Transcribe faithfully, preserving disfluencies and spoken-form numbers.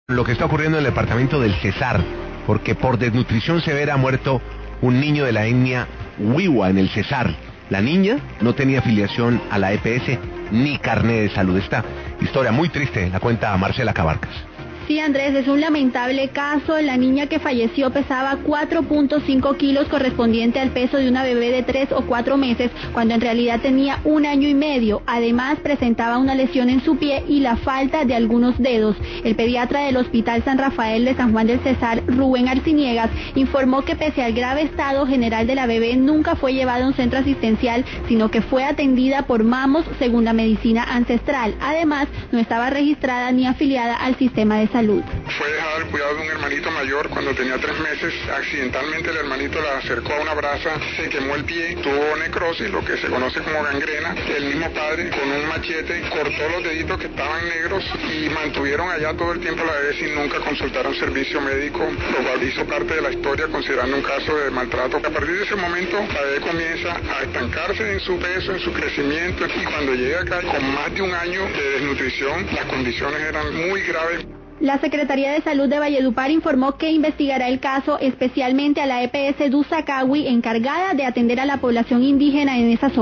Lo que está ocurriendo en el departamento del Cesar, porque por desnutrición severa ha muerto un niño de la etnia Wiwa en el Cesar. La niña no tenía afiliación a la E P S ni carné de salud. Esta historia muy triste la cuenta Marcela Cabarcas. Sí, Andrés, es un lamentable caso. La niña que falleció pesaba cuatro punto cinco kilos, correspondiente al peso de una bebé de tres o cuatro meses, cuando en realidad tenía un año y medio. Además, presentaba una lesión en su pie y la falta de algunos dedos. El pediatra del Hospital San Rafael de San Juan del Cesar, Rubén Arciniegas, informó que pese al grave estado general de la bebé, nunca fue llevada a un centro asistencial, sino que fue atendida por mamos según la medicina ancestral. Además, no estaba registrada ni afiliada al sistema de salud. Fue dejada al cuidado de un hermanito mayor cuando tenía tres meses. Accidentalmente el hermanito la acercó a una brasa, se quemó el pie, tuvo necrosis, lo que se conoce como gangrena. El mismo padre con un machete cortó los deditos que estaban negros y mantuvieron allá todo el tiempo a la bebé sin nunca consultar a un servicio médico, lo cual hizo parte de la historia considerando un caso de maltrato. A partir de ese momento la bebé comienza a estancarse en su peso, en su crecimiento, y cuando llega acá con más de un año de desnutrición, las condiciones eran muy graves. La Secretaría de Salud de Valledupar informó que investigará el caso, especialmente a la E P S Dusacawi, encargada de atender a la población indígena en esa zona.